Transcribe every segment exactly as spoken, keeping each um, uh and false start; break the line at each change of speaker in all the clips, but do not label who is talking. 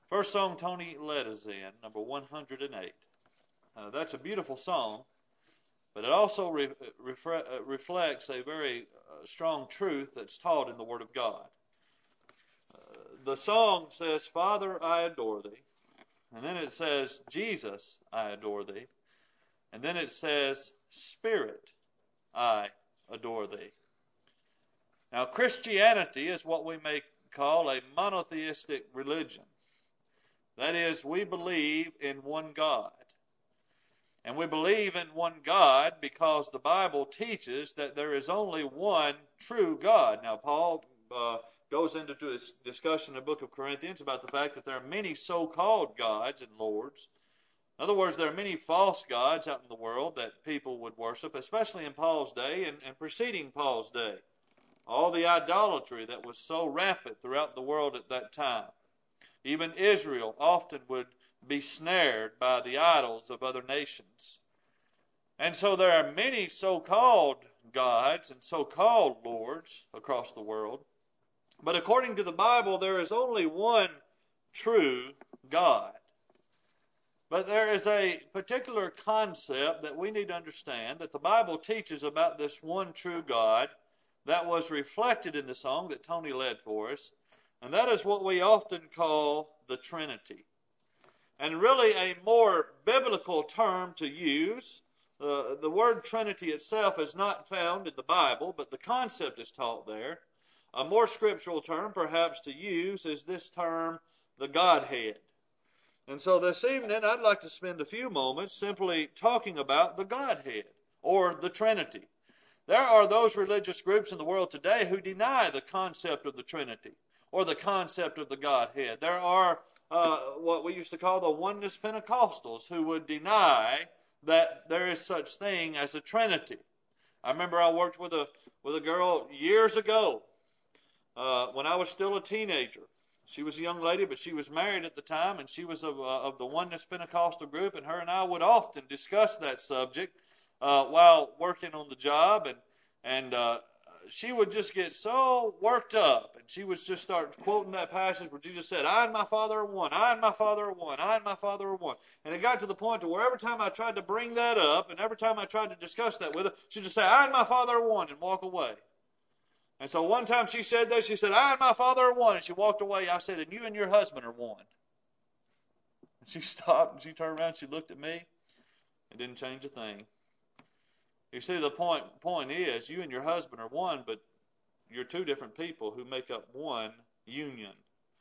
First song Tony led us in, number one hundred eight. Uh, that's a beautiful song, but it also re- refre- uh, reflects a very uh, strong truth that's taught in the Word of God. Uh, the song says, Father, I adore Thee. And then it says, Jesus, I adore Thee. And then it says, Spirit, I adore Thee. Now, Christianity is what we may call a monotheistic religion. That is, we believe in one God. And we believe in one God because the Bible teaches that there is only one true God. Now, Paul uh, goes into a discussion in the book of Corinthians about the fact that there are many so-called gods and lords. In other words, there are many false gods out in the world that people would worship, especially in Paul's day and, and preceding Paul's day. All the idolatry that was so rampant throughout the world at that time. Even Israel often would be snared by the idols of other nations. And so there are many so-called gods and so-called lords across the world. But according to the Bible, there is only one true God. But there is a particular concept that we need to understand that the Bible teaches about this one true God that was reflected in the song that Tony led for us. And that is what we often call the Trinity. And really a more biblical term to use. Uh, the word Trinity itself is not found in the Bible, but the concept is taught there. A more scriptural term perhaps to use is this term, the Godhead. And so this evening I'd like to spend a few moments simply talking about the Godhead or the Trinity. There are those religious groups in the world today who deny the concept of the Trinity or the concept of the Godhead. There are uh, what we used to call the oneness Pentecostals who would deny that there is such thing as a Trinity. I remember I worked with a with a girl years ago uh, when I was still a teenager. She was a young lady, but she was married at the time, and she was of, uh, of the oneness Pentecostal group, and her and I would often discuss that subject uh, while working on the job, and and uh, she would just get so worked up, and she would just start quoting that passage where Jesus said, I and my Father are one, I and my Father are one, I and my Father are one. And it got to the point to where every time I tried to bring that up, and every time I tried to discuss that with her, she'd just say, I and my Father are one, and walk away. And so one time she said that, she said, I and my Father are one, and she walked away. I said, and you and your husband are one. And she stopped, and she turned around, she looked at me, and didn't change a thing. You see, the point point is, you and your husband are one, but you're two different people who make up one union.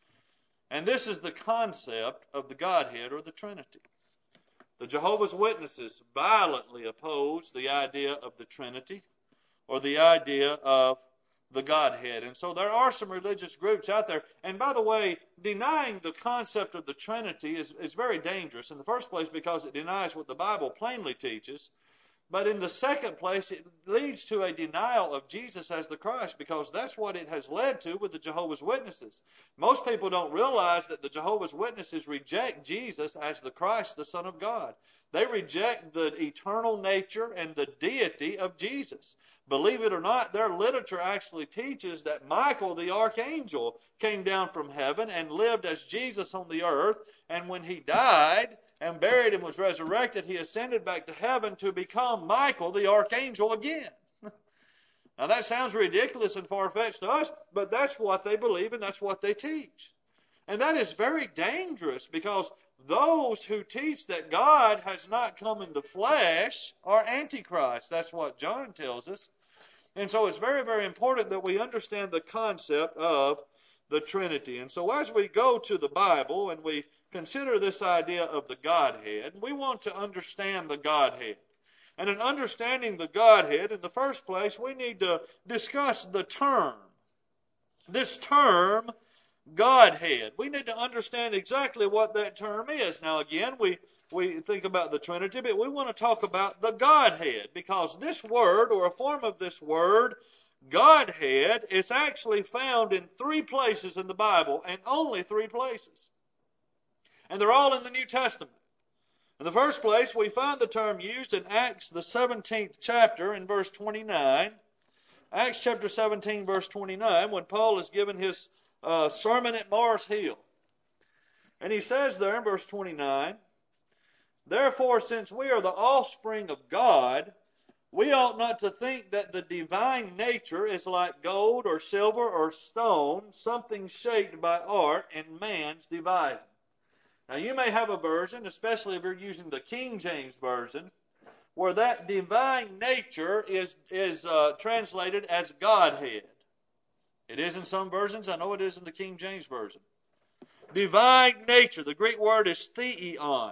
And this is the concept of the Godhead or the Trinity. The Jehovah's Witnesses violently oppose the idea of the Trinity or the idea of the Godhead. And so there are some religious groups out there. And by the way, denying the concept of the Trinity is, is very dangerous. In the first place, because it denies what the Bible plainly teaches. But in the second place, it leads to a denial of Jesus as the Christ, because that's what it has led to with the Jehovah's Witnesses. Most people don't realize that the Jehovah's Witnesses reject Jesus as the Christ, the Son of God. They reject the eternal nature and the deity of Jesus. Believe it or not, their literature actually teaches that Michael, the archangel, came down from heaven and lived as Jesus on the earth, and when he died and buried and was resurrected, he ascended back to heaven to become Michael, the archangel, again. Now that sounds ridiculous and far-fetched to us, but that's what they believe and that's what they teach. And that is very dangerous, because those who teach that God has not come in the flesh are antichrist. That's what John tells us. And so it's very, very important that we understand the concept of the Trinity. And so as we go to the Bible and we consider this idea of the Godhead, we want to understand the Godhead. And in understanding the Godhead, in the first place, we need to discuss the term. This term, Godhead. We need to understand exactly what that term is. Now again, we, we think about the Trinity, but we want to talk about the Godhead, because this word, or a form of this word, Godhead, is actually found in three places in the Bible, and only three places. And they're all in the New Testament. In the first place, we find the term used in Acts, the seventeenth chapter, in verse twenty-nine. Acts chapter seventeen, verse twenty-nine, when Paul is given his uh, sermon at Mars Hill. And he says there in verse twenty-nine, therefore, since we are the offspring of God, we ought not to think that the divine nature is like gold or silver or stone, something shaped by art and man's devising. Now, you may have a version, especially if you're using the King James Version, where that divine nature is, is uh, translated as Godhead. It is in some versions. I know it is in the King James Version. Divine nature. The Greek word is theon.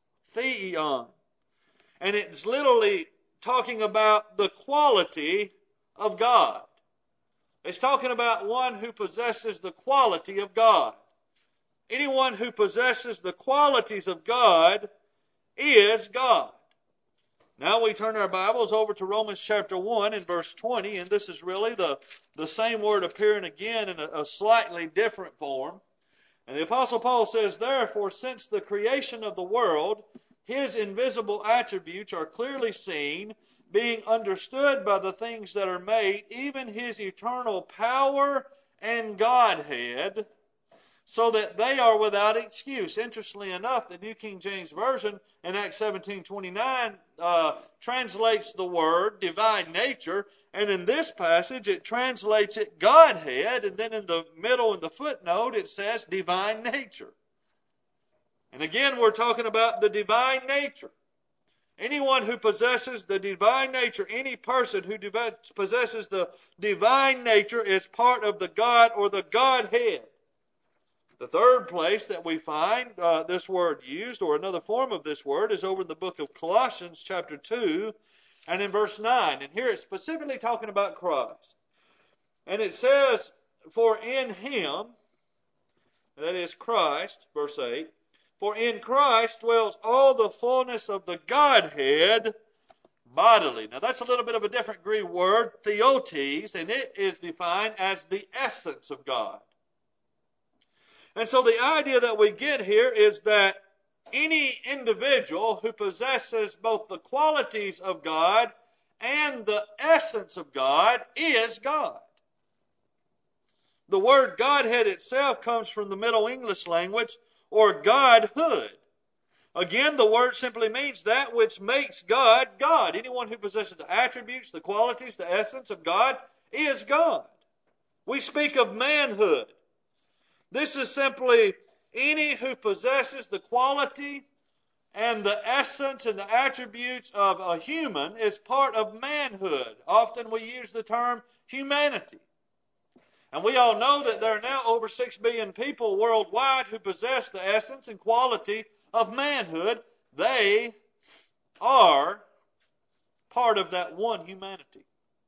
Theon. And it's literally talking about the quality of God. It's talking about one who possesses the quality of God. Anyone who possesses the qualities of God is God. Now we turn our Bibles over to Romans chapter one and verse twenty, and this is really the, the same word appearing again in a, a slightly different form. And the Apostle Paul says, therefore, since the creation of the world, His invisible attributes are clearly seen, being understood by the things that are made, even His eternal power and Godhead, so that they are without excuse. Interestingly enough, the New King James Version in Acts seventeen twenty-nine uh, translates the word divine nature, and in this passage it translates it Godhead, and then in the middle in the footnote it says divine nature. And again, we're talking about the divine nature. Anyone who possesses the divine nature, any person who possesses the divine nature is part of the God or the Godhead. The third place that we find uh, this word used, or another form of this word, is over in the book of Colossians chapter two and in verse nine. And here it's specifically talking about Christ. And it says, for in Him, that is Christ, verse eight, for in Christ dwells all the fullness of the Godhead bodily. Now that's a little bit of a different Greek word, theotes, and it is defined as the essence of God. And so the idea that we get here is that any individual who possesses both the qualities of God and the essence of God is God. The word Godhead itself comes from the Middle English language, or Godhood. Again, the word simply means that which makes God God. Anyone who possesses the attributes, the qualities, the essence of God is God. We speak of manhood. This is simply any who possesses the quality and the essence and the attributes of a human is part of manhood. Often we use the term humanity. And we all know that there are now over six billion people worldwide who possess the essence and quality of manhood. They are part of that one humanity.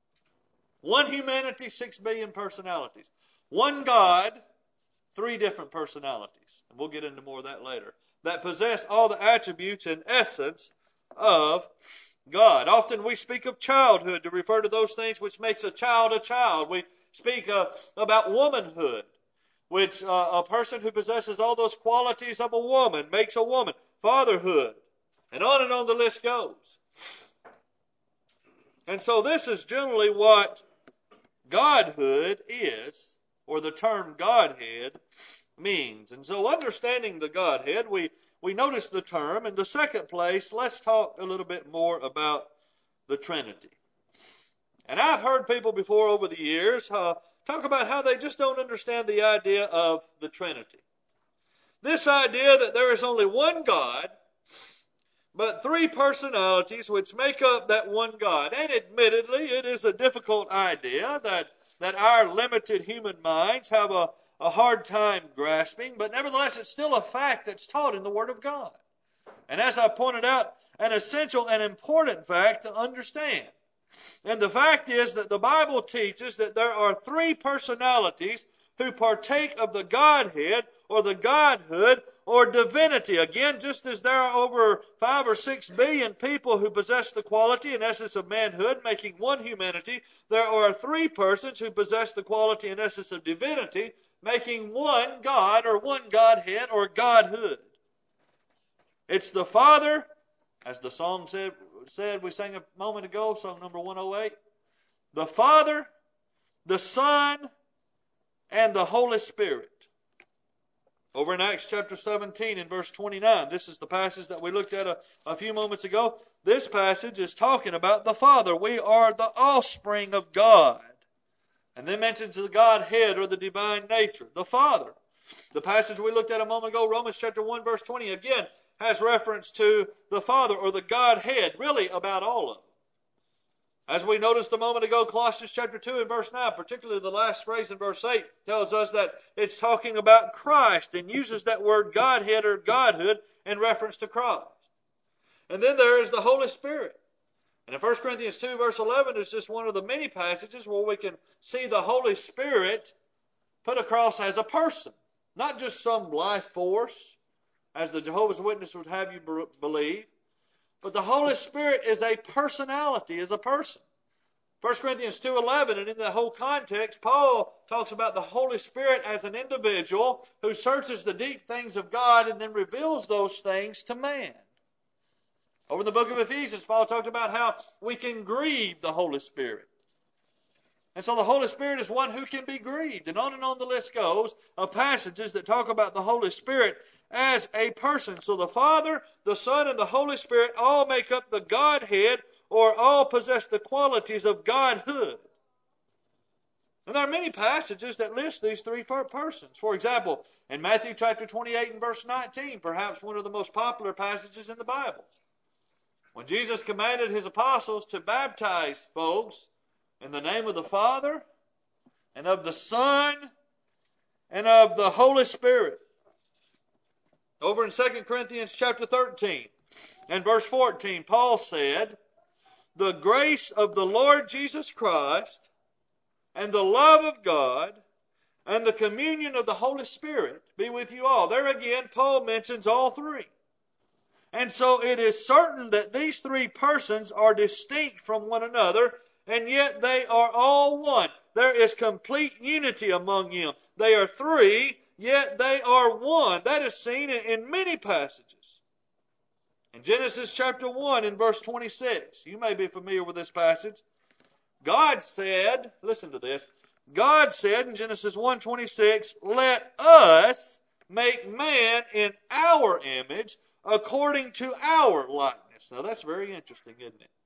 One humanity, six billion personalities. One God, three different personalities. And we'll get into more of that later. That possess all the attributes and essence of God. Often we speak of childhood to refer to those things which makes a child a child. We speak uh, about womanhood, which uh, a person who possesses all those qualities of a woman makes a woman. Fatherhood, and on and on the list goes. And so this is generally what Godhood is, or the term Godhead means. And so understanding the Godhead, we, we notice the term. In the second place, let's talk a little bit more about the Trinity. And I've heard people before over the years uh, talk about how they just don't understand the idea of the Trinity. This idea that there is only one God, but three personalities which make up that one God. And admittedly, it is a difficult idea that that our limited human minds have a, a hard time grasping, but nevertheless it's still a fact that's taught in the Word of God. And as I pointed out, an essential and important fact to understand. And the fact is that the Bible teaches that there are three personalities who partake of the Godhead or the Godhood or divinity. Again, just as there are over five or six billion people who possess the quality and essence of manhood, making one humanity, there are three persons who possess the quality and essence of divinity, making one God or one Godhead or Godhood. It's the Father, as the song said, said we sang a moment ago, song number one oh eight. The Father, the Son, and the Holy Spirit. Over in Acts chapter seventeen and verse twenty-nine, this is the passage that we looked at a, a few moments ago. This passage is talking about the Father. We are the offspring of God. And then mentions the Godhead or the divine nature, the Father. The passage we looked at a moment ago, Romans chapter one verse twenty, again has reference to the Father or the Godhead, really about all of them. As we noticed a moment ago, Colossians chapter two and verse nine, particularly the last phrase in verse eight, tells us that it's talking about Christ and uses that word Godhead or Godhood in reference to Christ. And then there is the Holy Spirit. And in First Corinthians two verse eleven is just one of the many passages where we can see the Holy Spirit put across as a person. Not just some life force, as the Jehovah's Witness would have you believe, but the Holy Spirit is a personality, is a person. First Corinthians two eleven, and in the whole context, Paul talks about the Holy Spirit as an individual who searches the deep things of God and then reveals those things to man. Over in the book of Ephesians, Paul talked about how we can grieve the Holy Spirit. And so the Holy Spirit is one who can be grieved. And on and on the list goes of passages that talk about the Holy Spirit as a person. So the Father, the Son, and the Holy Spirit all make up the Godhead, or all possess the qualities of Godhood. And there are many passages that list these three persons. For example, in Matthew chapter twenty-eight and verse nineteen, perhaps one of the most popular passages in the Bible, when Jesus commanded his apostles to baptize folks in the name of the Father, and of the Son, and of the Holy Spirit. Over in Second Corinthians chapter thirteen and verse fourteen, Paul said, "The grace of the Lord Jesus Christ, and the love of God, and the communion of the Holy Spirit be with you all." There again, Paul mentions all three. And so it is certain that these three persons are distinct from one another, and yet they are all one. There is complete unity among them. They are three, yet they are one. That is seen in many passages. In Genesis chapter one and verse twenty-six, you may be familiar with this passage. God said, listen to this, God said in Genesis one twenty-six, "Let us make man in our image, according to our likeness." Now that's very interesting, isn't it?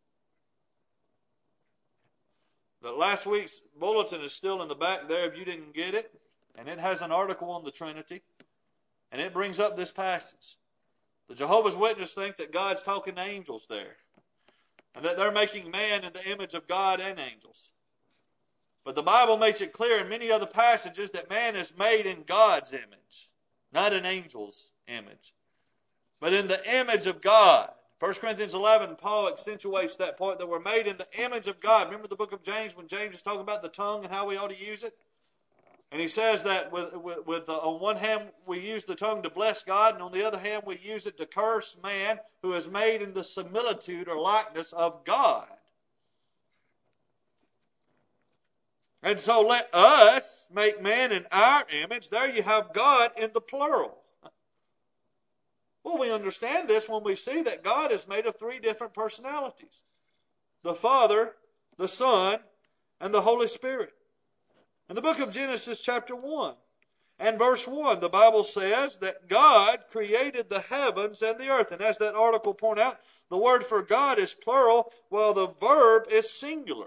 The last week's bulletin is still in the back there if you didn't get it. And it has an article on the Trinity. And it brings up this passage. The Jehovah's Witnesses think that God's talking to angels there. And that they're making man in the image of God and angels. But the Bible makes it clear in many other passages that man is made in God's image. Not an angel's image, but in the image of God. First Corinthians eleven, Paul accentuates that point that we're made in the image of God. Remember the book of James when James is talking about the tongue and how we ought to use it? And he says that with, with, with uh, on one hand we use the tongue to bless God, and on the other hand we use it to curse man who is made in the similitude or likeness of God. And so let us make man in our image. There you have God in the plural. Well, we understand this when we see that God is made of three different personalities. The Father, the Son, and the Holy Spirit. In the book of Genesis chapter one and verse one, the Bible says that God created the heavens and the earth. And as that article pointed out, the word for God is plural, while the verb is singular.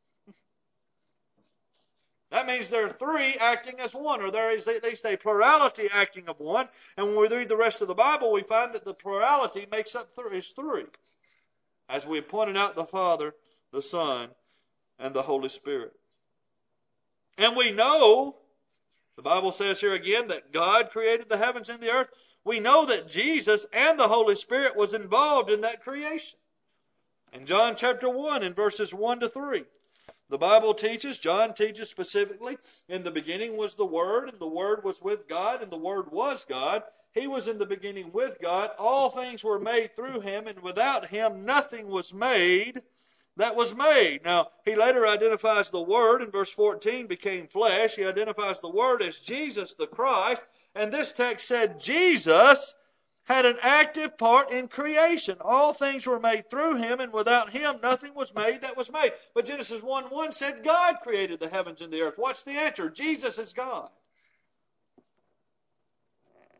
That means there are three acting as one, or there is at least a plurality acting of one. And when we read the rest of the Bible, we find that the plurality makes up th- is three. As we pointed out, the Father, the Son, and the Holy Spirit. And we know, the Bible says here again, that God created the heavens and the earth. We know that Jesus and the Holy Spirit was involved in that creation. In John chapter one, in verses one to three. The Bible teaches, John teaches specifically, in the beginning was the Word, and the Word was with God, and the Word was God. He was in the beginning with God. All things were made through Him, and without Him nothing was made that was made. Now, he later identifies the Word in verse fourteen, became flesh. He identifies the Word as Jesus the Christ, and this text said Jesus had an active part in creation. All things were made through Him, and without Him nothing was made that was made. But Genesis one one said God created the heavens and the earth. What's the answer? Jesus is God.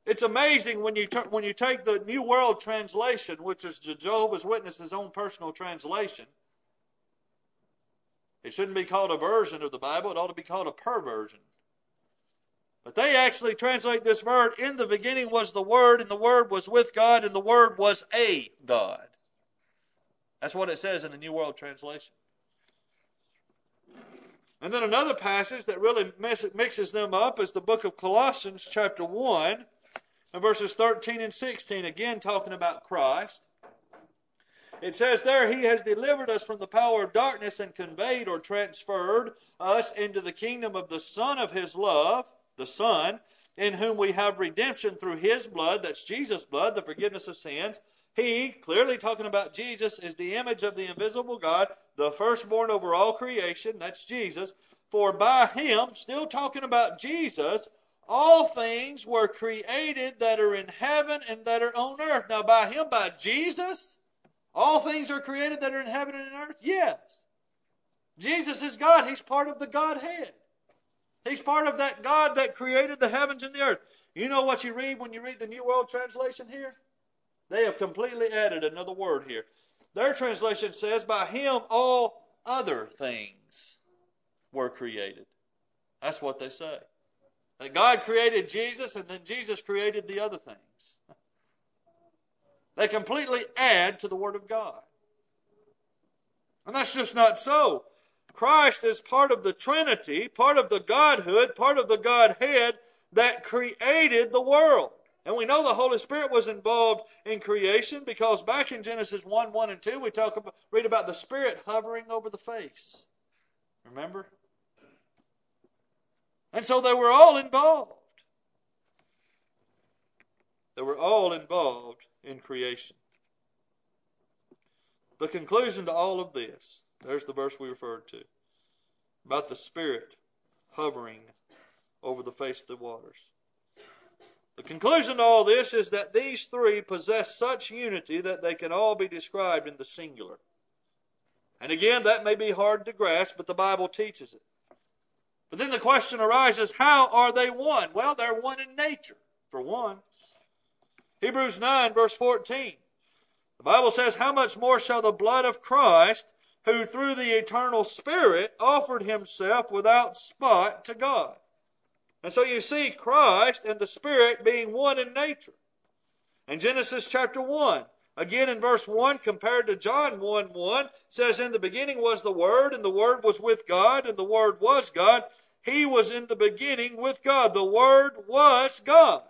It's amazing when you ter- when you take the New World Translation, which is Jehovah's Witnesses' own personal translation. It shouldn't be called a version of the Bible. It ought to be called a perversion. But they actually translate this word, in the beginning was the Word, and the Word was with God, and the Word was a God. That's what it says in the New World Translation. And then another passage that really mixes them up is the book of Colossians chapter one, and verses thirteen and sixteen, again talking about Christ. It says there, He has delivered us from the power of darkness and conveyed or transferred us into the kingdom of the Son of His love, the Son, in whom we have redemption through His blood, that's Jesus' blood, the forgiveness of sins. He, clearly talking about Jesus, is the image of the invisible God, the firstborn over all creation, that's Jesus. For by Him, still talking about Jesus, all things were created that are in heaven and that are on earth. Now by Him, by Jesus, all things are created that are in heaven and in earth? Yes. Jesus is God. He's part of the Godhead. He's part of that God that created the heavens and the earth. You know what you read when you read the New World Translation here? They have completely added another word here. Their translation says, by Him all other things were created. That's what they say. That God created Jesus and then Jesus created the other things. They completely add to the Word of God. And that's just not so. Christ is part of the Trinity, part of the Godhood, part of the Godhead that created the world. And we know the Holy Spirit was involved in creation because back in Genesis one, one and two, we talk about, read about the Spirit hovering over the face. Remember? And so they were all involved. They were all involved in creation. The conclusion to all of this, there's the verse we referred to, about the Spirit hovering over the face of the waters. The conclusion to all this is that these three possess such unity that they can all be described in the singular. And again, that may be hard to grasp, but the Bible teaches it. But then the question arises, how are they one? Well, they're one in nature, for one. Hebrews nine, verse fourteen. The Bible says, how much more shall the blood of Christ, who through the eternal Spirit offered Himself without spot to God. And so you see Christ and the Spirit being one in nature. In Genesis chapter one, again in verse one, compared to John one, one, says, in the beginning was the Word, and the Word was with God, and the Word was God. He was in the beginning with God. The Word was God.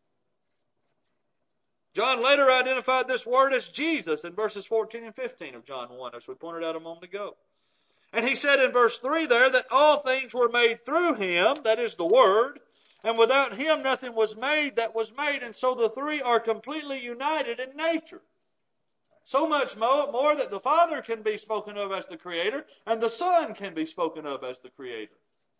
John later identified this Word as Jesus in verses fourteen and fifteen of John one, as we pointed out a moment ago. And he said in verse three there that all things were made through Him, that is the Word, and without Him nothing was made that was made. And so the three are completely united in nature. So much more, more that the Father can be spoken of as the Creator, and the Son can be spoken of as the Creator.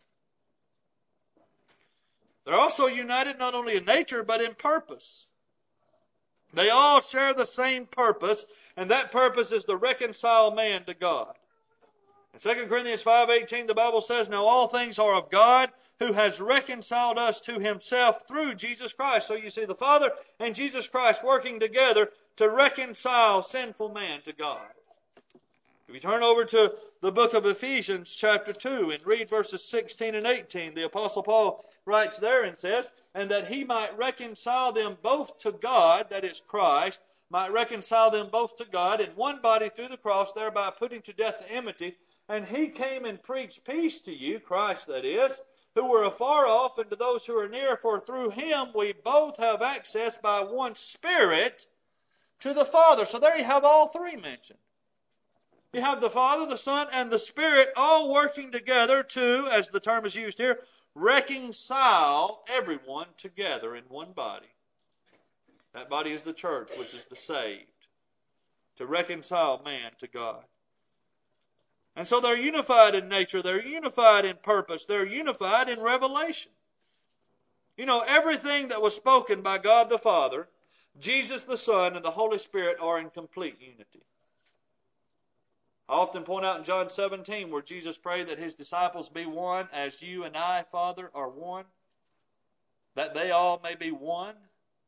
They're also united not only in nature, but in purpose. They all share the same purpose, and that purpose is to reconcile man to God. In Second Corinthians five eighteen, the Bible says, now all things are of God, who has reconciled us to Himself through Jesus Christ. So you see the Father and Jesus Christ working together to reconcile sinful man to God. If you turn over to the book of Ephesians chapter two and read verses sixteen and eighteen, the Apostle Paul writes there and says, and that He might reconcile them both to God, that is Christ, might reconcile them both to God in one body through the cross, thereby putting to death the enmity. And He came and preached peace to you, Christ that is, who were afar off, and to those who are near, for through Him we both have access by one Spirit to the Father. So there you have all three mentioned. You have the Father, the Son, and the Spirit all working together to, as the term is used here, reconcile everyone together in one body. That body is the church, which is the saved. To reconcile man to God. And so they're unified in nature, they're unified in purpose, they're unified in revelation. You know, everything that was spoken by God the Father, Jesus the Son, and the Holy Spirit are in complete unity. I often point out in John seventeen where Jesus prayed that His disciples be one as you and I, Father, are one. That they all may be one.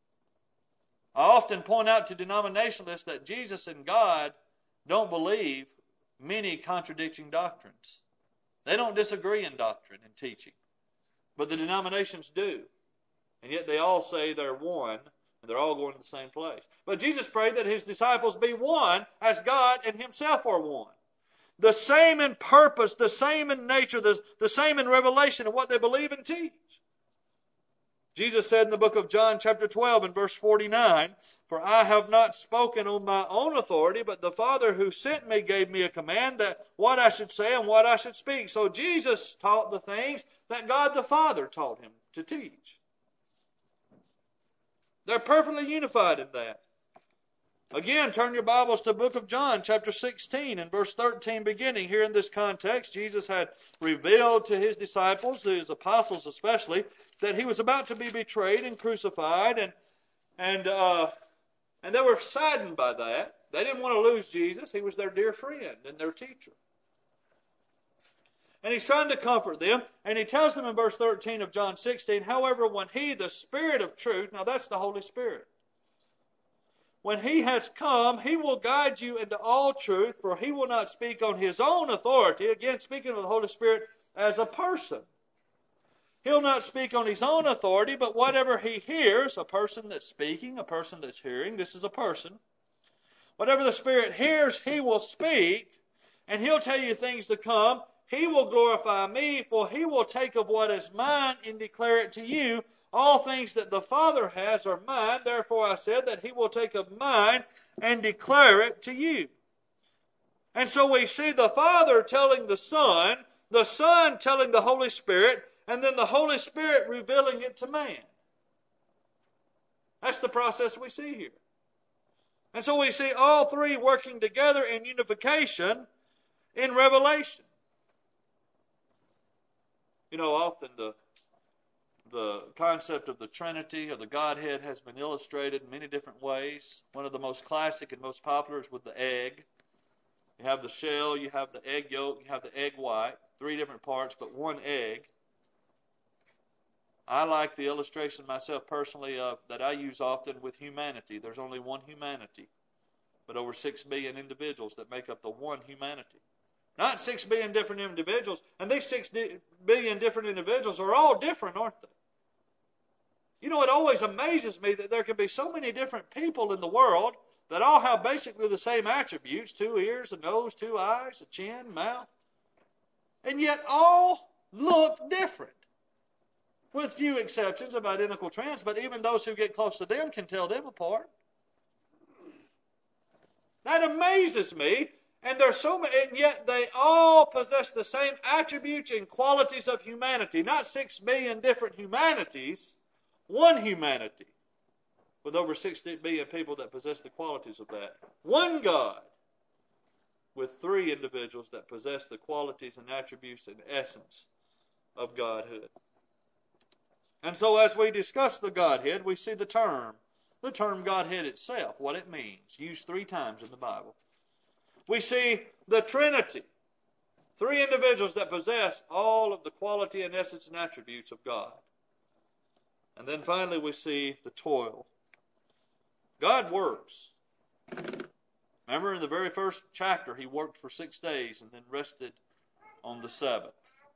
I often point out to denominationalists that Jesus and God don't believe many contradicting doctrines. They don't disagree in doctrine and teaching. But the denominations do. And yet they all say they're one, and they're all going to the same place. But Jesus prayed that His disciples be one as God and Himself are one. The same in purpose, the same in nature, the, the same in revelation of what they believe and teach. Jesus said in the book of John chapter twelve and verse forty-nine, "For I have not spoken on my own authority, but the Father who sent me gave me a command that what I should say and what I should speak." So Jesus taught the things that God the Father taught Him to teach. They're perfectly unified in that. Again, turn your Bibles to the book of John, chapter sixteen, and verse thirteen beginning. Here in this context, Jesus had revealed to His disciples, to His apostles especially, that He was about to be betrayed and crucified, and and uh, and they were saddened by that. They didn't want to lose Jesus. He was their dear friend and their teacher. And He's trying to comfort them, and He tells them in verse thirteen of John sixteen, "However, when He, the Spirit of truth," now that's the Holy Spirit, "when He has come, He will guide you into all truth, for He will not speak on His own authority," again speaking of the Holy Spirit as a person. He'll not speak on His own authority, but whatever He hears, a person that's speaking, a person that's hearing, this is a person. Whatever the Spirit hears, He will speak, and He'll tell you things to come. He will glorify me, for He will take of what is mine and declare it to you. All things that the Father has are mine. Therefore I said that He will take of mine and declare it to you. And so we see the Father telling the Son, the Son telling the Holy Spirit, and then the Holy Spirit revealing it to man. That's the process we see here. And so we see all three working together in unification in revelation. You know, often the the concept of the Trinity or the Godhead has been illustrated in many different ways. One of the most classic and most popular is with the egg. You have the shell, you have the egg yolk, you have the egg white, three different parts, but one egg. I like the illustration myself personally of that I use often with humanity. There's only one humanity, but over six billion individuals that make up the one humanity. Not six billion different individuals, and these six billion different individuals are all different, aren't they? You know, it always amazes me that there can be so many different people in the world that all have basically the same attributes, two ears, a nose, two eyes, a chin, mouth, and yet all look different, with few exceptions of identical twins, but even those who get close to them can tell them apart. That amazes me. And there's so many, and yet they all possess the same attributes and qualities of humanity. Not six billion different humanities, one humanity, with over six billion people that possess the qualities of that. One God, with three individuals that possess the qualities and attributes and essence of Godhood. And so as we discuss the Godhead, we see the term, the term Godhead itself, what it means, used three times in the Bible. We see the Trinity, three individuals that possess all of the quality and essence and attributes of God. And then finally we see the toil. God works. Remember in the very first chapter, He worked for six days and then rested on the Sabbath.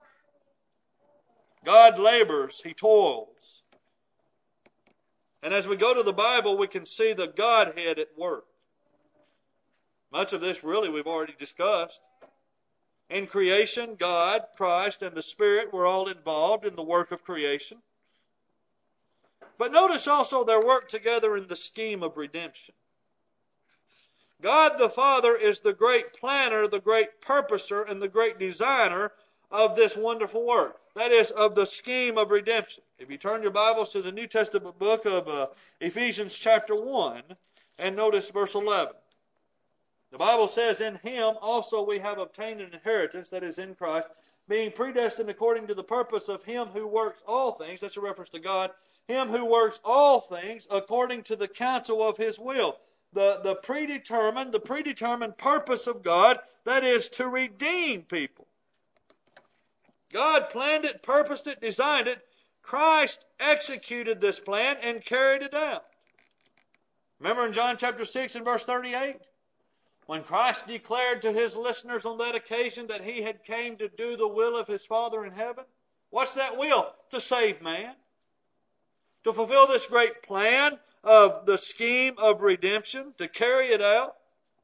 God labors, He toils. And as we go to the Bible, we can see the Godhead at work. Much of this really we've already discussed. In creation, God, Christ, and the Spirit were all involved in the work of creation. But notice also their work together in the scheme of redemption. God the Father is the great planner, the great purposer, and the great designer of this wonderful work. That is, of the scheme of redemption. If you turn your Bibles to the New Testament book of uh, Ephesians chapter one, and notice verse eleven. The Bible says, "In Him also we have obtained an inheritance, that is in Christ, being predestined according to the purpose of Him who works all things," that's a reference to God, "Him who works all things according to the counsel of His will." The, the predetermined, the predetermined purpose of God, that is to redeem people. God planned it, purposed it, designed it. Christ executed this plan and carried it out. Remember in John chapter six and verse thirty-eight? When Christ declared to his listeners on that occasion that he had came to do the will of his Father in heaven. What's that will? To save man. To fulfill this great plan of the scheme of redemption. To carry it out.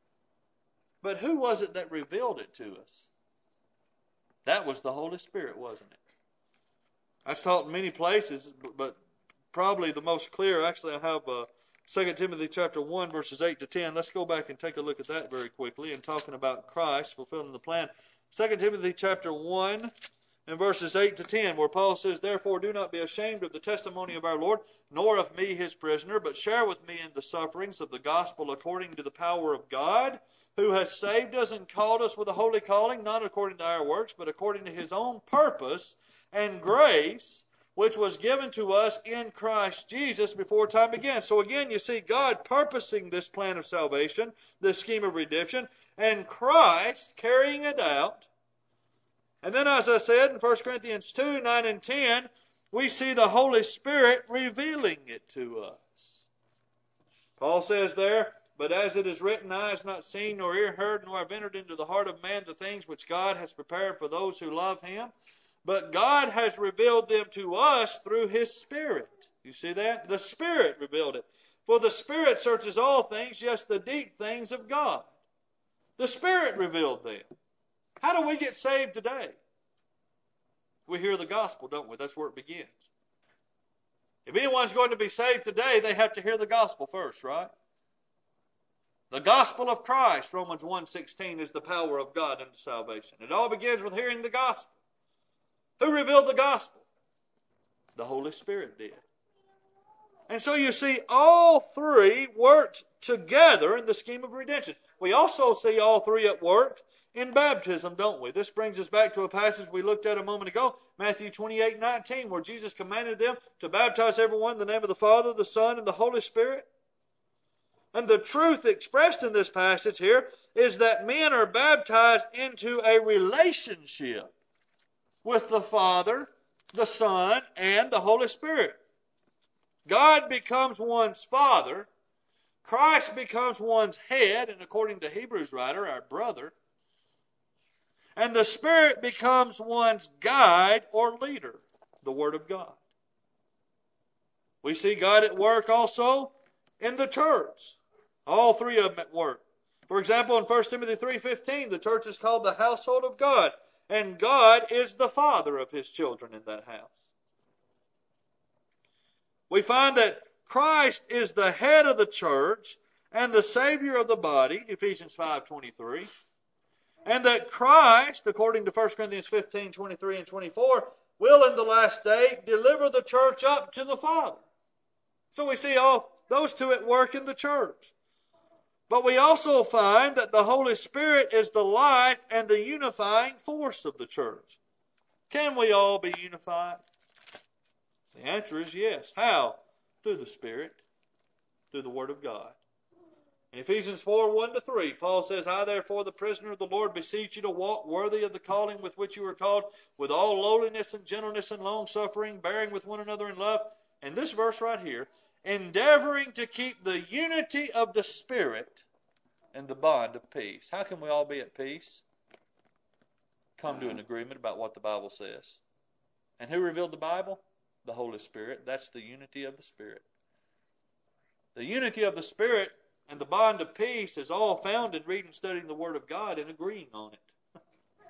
But who was it that revealed it to us? That was the Holy Spirit, wasn't it? That's taught in many places, but probably the most clear, actually I have uh, Second Timothy chapter one, verses eight to ten. Let's go back and take a look at that very quickly and talking about Christ fulfilling the plan. Second Timothy chapter one and verses eight to ten, where Paul says, Therefore do not be ashamed of the testimony of our Lord, nor of me his prisoner, but share with me in the sufferings of the gospel according to the power of God, who has saved us and called us with a holy calling, not according to our works, but according to his own purpose and grace, which was given to us in Christ Jesus before time began. So again, you see God purposing this plan of salvation, this scheme of redemption, and Christ carrying it out. And then, as I said in First Corinthians two, nine and ten, we see the Holy Spirit revealing it to us. Paul says there, But as it is written, eye has not seen, nor ear heard, nor have entered into the heart of man the things which God has prepared for those who love him. But God has revealed them to us through his Spirit. You see that? The Spirit revealed it. For the Spirit searches all things, yes, the deep things of God. The Spirit revealed them. How do we get saved today? We hear the gospel, don't we? That's where it begins. If anyone's going to be saved today, they have to hear the gospel first, right? The gospel of Christ, Romans one sixteen, is the power of God unto salvation. It all begins with hearing the gospel. Who revealed the gospel? The Holy Spirit did. And so you see all three worked together in the scheme of redemption. We also see all three at work in baptism, don't we? This brings us back to a passage we looked at a moment ago, Matthew twenty-eight nineteen, where Jesus commanded them to baptize everyone in the name of the Father, the Son, and the Holy Spirit. And the truth expressed in this passage here is that men are baptized into a relationship with the Father, the Son, and the Holy Spirit. God becomes one's Father. Christ becomes one's head, and according to Hebrews writer, our brother. And the Spirit becomes one's guide or leader, the Word of God. We see God at work also in the church. All three of them at work. For example, in First Timothy three fifteen, the church is called the household of God. And God is the Father of his children in that house. We find that Christ is the head of the church and the Savior of the body, Ephesians five twenty-three. And that Christ, according to First Corinthians fifteen twenty-three and twenty-four, will in the last day deliver the church up to the Father. So we see all those two at work in the church. But we also find that the Holy Spirit is the life and the unifying force of the church. Can we all be unified? The answer is yes. How? Through the Spirit, through the Word of God. In Ephesians four, one to three, Paul says, I therefore, the prisoner of the Lord, beseech you to walk worthy of the calling with which you were called, with all lowliness and gentleness and long-suffering, bearing with one another in love. And this verse right here, endeavoring to keep the unity of the Spirit and the bond of peace. How can we all be at peace? Come to an agreement about what the Bible says. And who revealed the Bible? The Holy Spirit. That's the unity of the Spirit. The unity of the Spirit and the bond of peace is all found in reading and studying the Word of God and agreeing on it.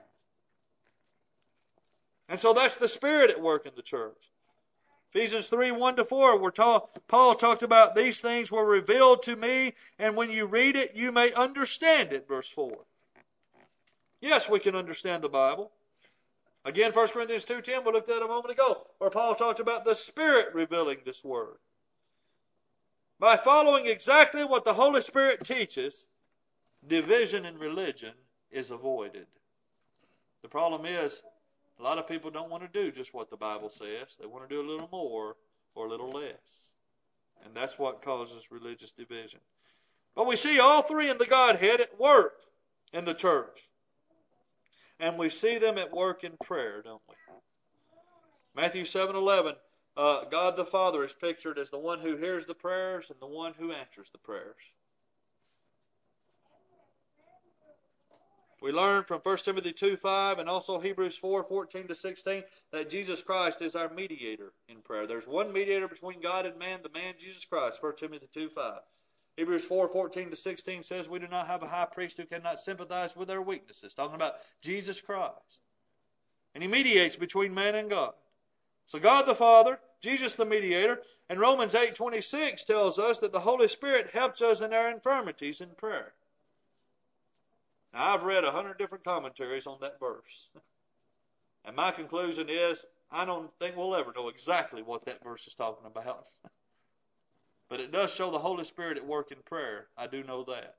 And so that's the Spirit at work in the church. Ephesians three, one to four, where Paul talked about these things were revealed to me, and when you read it, you may understand it, verse four. Yes, we can understand the Bible. Again, First Corinthians two ten, we looked at a moment ago, where Paul talked about the Spirit revealing this Word. By following exactly what the Holy Spirit teaches, division in religion is avoided. The problem is, a lot of people don't want to do just what the Bible says. They want to do a little more or a little less. And that's what causes religious division. But we see all three in the Godhead at work in the church. And we see them at work in prayer, don't we? Matthew seven eleven, Uh, God the Father is pictured as the one who hears the prayers and the one who answers the prayers. We learn from First Timothy two five and also Hebrews four fourteen to sixteen that Jesus Christ is our mediator in prayer. There's one mediator between God and man, the man Jesus Christ, First Timothy two five. Hebrews four fourteen to sixteen says we do not have a high priest who cannot sympathize with our weaknesses. Talking about Jesus Christ. And He mediates between man and God. So God the Father, Jesus the mediator, and Romans eight twenty-six tells us that the Holy Spirit helps us in our infirmities in prayer. Now, I've read a hundred different commentaries on that verse. And my conclusion is, I don't think we'll ever know exactly what that verse is talking about. But it does show the Holy Spirit at work in prayer. I do know that.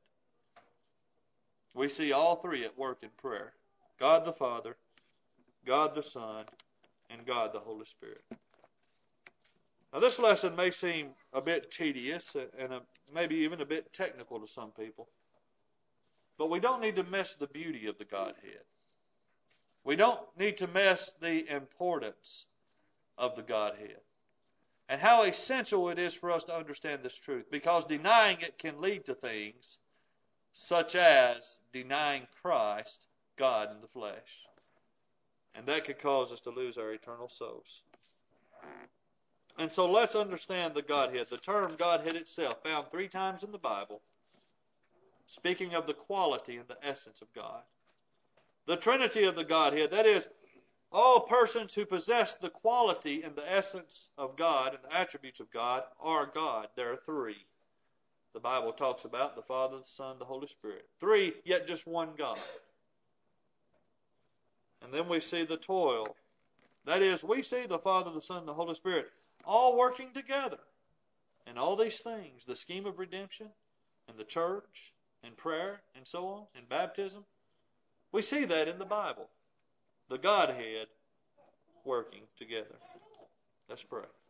We see all three at work in prayer. God the Father, God the Son, and God the Holy Spirit. Now this lesson may seem a bit tedious and a, maybe even a bit technical to some people. But we don't need to miss the beauty of the Godhead. We don't need to miss the importance of the Godhead. And how essential it is for us to understand this truth. Because denying it can lead to things such as denying Christ, God in the flesh. And that could cause us to lose our eternal souls. And so let's understand the Godhead. The term Godhead itself, found three times in the Bible, speaking of the quality and the essence of God. The Trinity of the Godhead, that is, all persons who possess the quality and the essence of God and the attributes of God are God. There are three. The Bible talks about the Father, the Son, the Holy Spirit. Three, yet just one God. And then we see the toil. That is, we see the Father, the Son, the Holy Spirit all working together. And all these things, the scheme of redemption and the church and prayer and so on, and baptism. We see that in the Bible. The Godhead working together. Let's pray.